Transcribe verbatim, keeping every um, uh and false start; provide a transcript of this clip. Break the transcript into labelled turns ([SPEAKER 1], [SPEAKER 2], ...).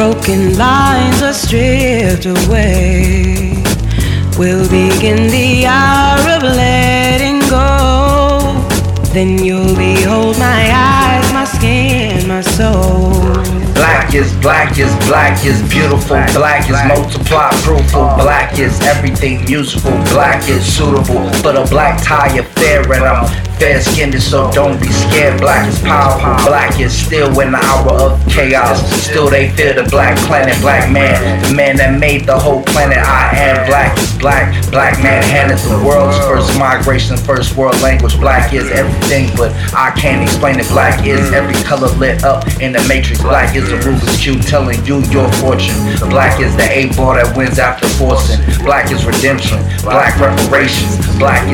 [SPEAKER 1] broken lines are stripped away. We'll begin the hour of letting go. Then you'll behold my eyes, my skin, my soul.
[SPEAKER 2] Black is black is black is beautiful. Black is multiply fruitful. Black is everything musical. Black is suitable for the black tie affair, and I'm fair skinned, so don't be scared. Black is powerful. Black is still in the hour of chaos. Still they fear the black planet. Black man, the man that made the whole planet. I am black is black. Black man handed the world's first migration, first world language. Black is everything, but I can't explain it. Black is every color lit up in the matrix. Black is the Rubik's Cube telling you your fortune. Black is the eight ball that wins after forcing. Black is redemption. Black reparations. Black